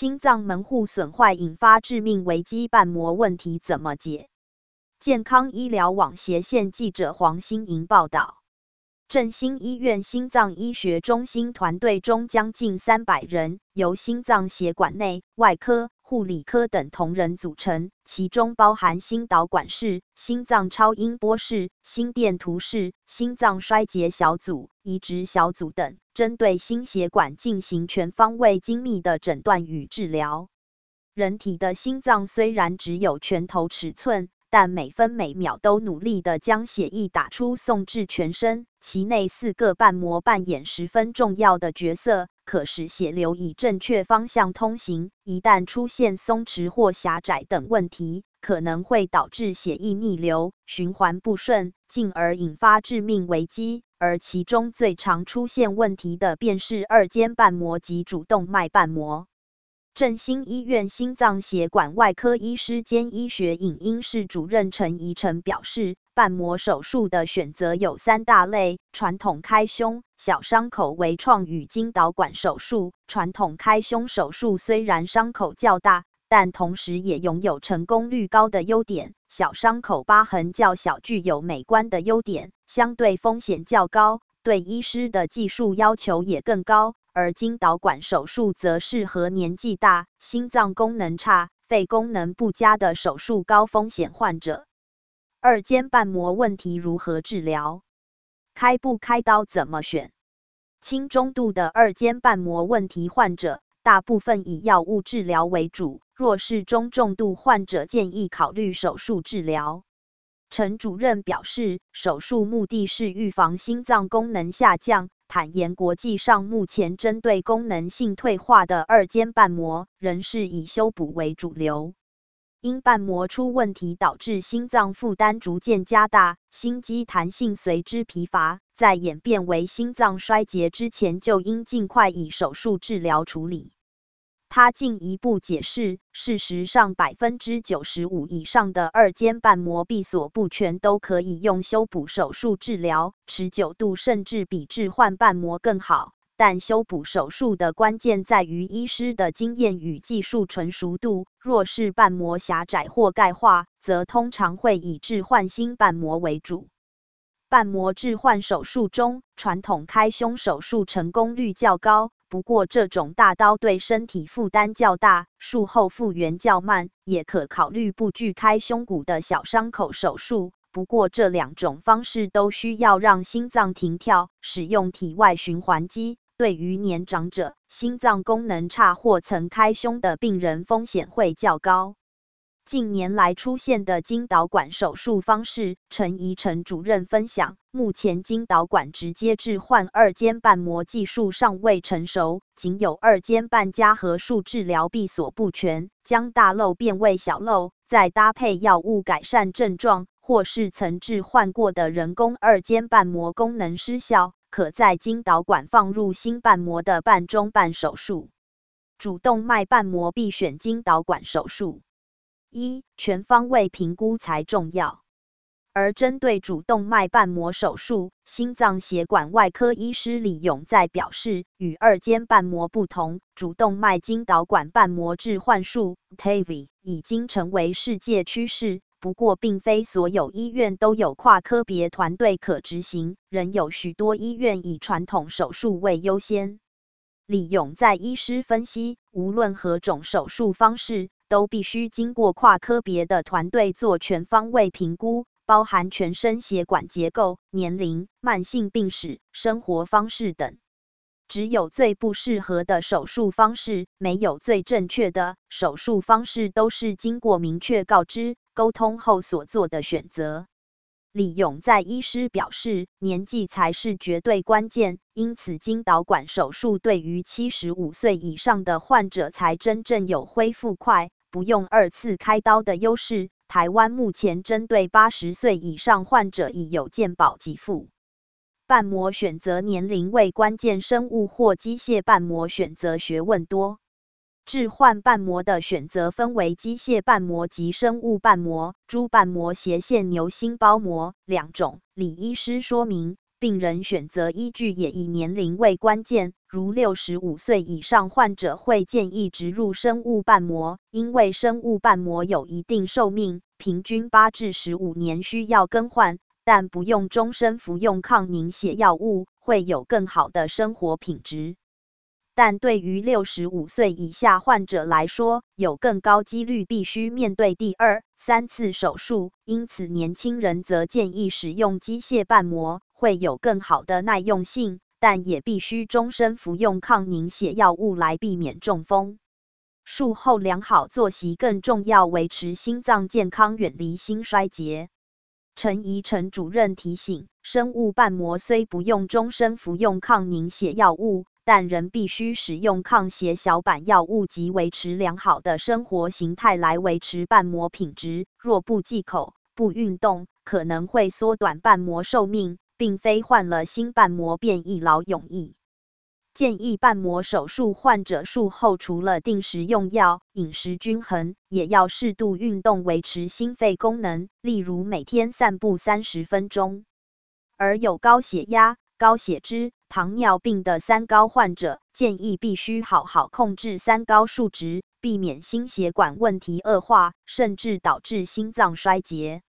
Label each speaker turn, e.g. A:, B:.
A: 心脏门户损坏引发致命危机，瓣膜问题怎么解？健康医疗网斜线记者黄欣莹报道。振兴医院心脏医学中心团队中将近300人，由心脏血管内、外科、护理科等同仁组成，其中包含心导管室、心脏超音波室、心电图室、心脏衰竭小组、移植小组等，针对心血管进行全方位精密的诊断与治疗。人体的心脏虽然只有拳头尺寸，但每分每秒都努力地将血液打出送至全身，其内4个瓣膜扮演十分重要的角色，可使血流以正确方向通行。一旦出现松弛或狭窄等问题，可能会导致血液逆流、循环不顺，进而引发致命危机。而其中最常出现问题的便是二尖瓣膜及主动脉瓣膜。振兴医院心脏血管外科医师兼医学影音室主任陈怡晨表示，瓣膜手术的选择有3大类：传统开胸、小伤口微创与经导管手术。传统开胸手术虽然伤口较大，但同时也拥有成功率高的优点。小伤口疤痕较小，具有美观的优点，相对风险较高，对医师的技术要求也更高。而经导管手术则适合年纪大、心脏功能差、肺功能不佳的手术高风险患者。二尖瓣膜问题如何治疗？开不开刀怎么选？轻中度的二尖瓣膜问题患者，大部分以药物治疗为主，若是中重度患者，建议考虑手术治疗。陈主任表示，手术目的是预防心脏功能下降。坦言，国际上目前针对功能性退化的二尖瓣膜，仍是以修补为主流。因瓣膜出问题导致心脏负担逐渐加大，心肌弹性随之疲乏，在演变为心脏衰竭之前，就应尽快以手术治疗处理。他进一步解释，事实上95%以上的二尖瓣膜闭锁不全都可以用修补手术治疗，持久度甚至比置换瓣膜更好。但修补手术的关键在于医师的经验与技术纯熟度，若是瓣膜狭窄或钙化，则通常会以置换新瓣膜为主。瓣膜置换手术中，传统开胸手术成功率较高。不过，这种大刀对身体负担较大，术后复原较慢，也可考虑不具开胸骨的小伤口手术。不过，这2种方式都需要让心脏停跳，使用体外循环机。对于年长者、心脏功能差或曾开胸的病人，风险会较高。近年来出现的经导管手术方式，陈怡晨主任分享，目前经导管直接置换二尖瓣膜技术尚未成熟，仅有二尖瓣加合术治疗闭锁不全，将大漏变为小漏，再搭配药物改善症状，或是曾置换过的人工二尖瓣膜功能失效，可在经导管放入新瓣膜的瓣中瓣手术。主动脉瓣膜必选经导管手术。全方位评估才重要。而针对主动脉瓣膜手术，心脏血管外科医师李永在表示，与二尖瓣膜不同，主动脉经导管瓣膜置换术 TAVI 已经成为世界趋势。不过，并非所有医院都有跨科别团队可执行，仍有许多医院以传统手术为优先。李永在医师分析，无论何种手术方式，都必须经过跨科别的团队做全方位评估，包含全身血管结构、年龄、慢性病史、生活方式等。只有最不适合的手术方式，没有最正确的手术方式，都是经过明确告知、沟通后所做的选择。李永在医师表示，年纪才是绝对关键，因此经导管手术对于75岁以上的患者才真正有恢复快，不用2次开刀的优势。台湾目前针对80岁以上患者已有健保给付。瓣膜选择年龄为关键，生物或机械瓣膜选择学问多。置换瓣膜的选择分为机械瓣膜及生物瓣膜、猪瓣膜斜线牛心包膜2种。李医师说明， 病人选择依据也以年龄为关键，如65岁以上患者会建议植入生物瓣膜，因为生物瓣膜有一定寿命，平均8至15年需要更换，但不用终身服用抗凝血药物，会有更好的生活品质。但对于65岁以下患者来说，有更高几率必须面对第2、3次手术，因此年轻人则建议使用机械瓣膜，会有更好的耐用性，但也必须终身服用抗凝血药物来避免中风。术后良好作息更重要，维持心脏健康，远离心衰竭。陈怡诚主任提醒，生物瓣膜虽不用终身服用抗凝血药物，但仍必须使用抗血小板药物及维持良好的生活形态来维持瓣膜品质。若不忌口、不运动，可能会缩短瓣膜寿命，并非换了新瓣膜便一劳永逸。建议瓣膜手术患者术后除了定时用药、饮食均衡，也要适度运动维持心肺功能，例如每天散步30分钟。而有高血压、高血脂、糖尿病的3高患者，建议必须好好控制3高数值，避免心血管问题恶化，甚至导致心脏衰竭。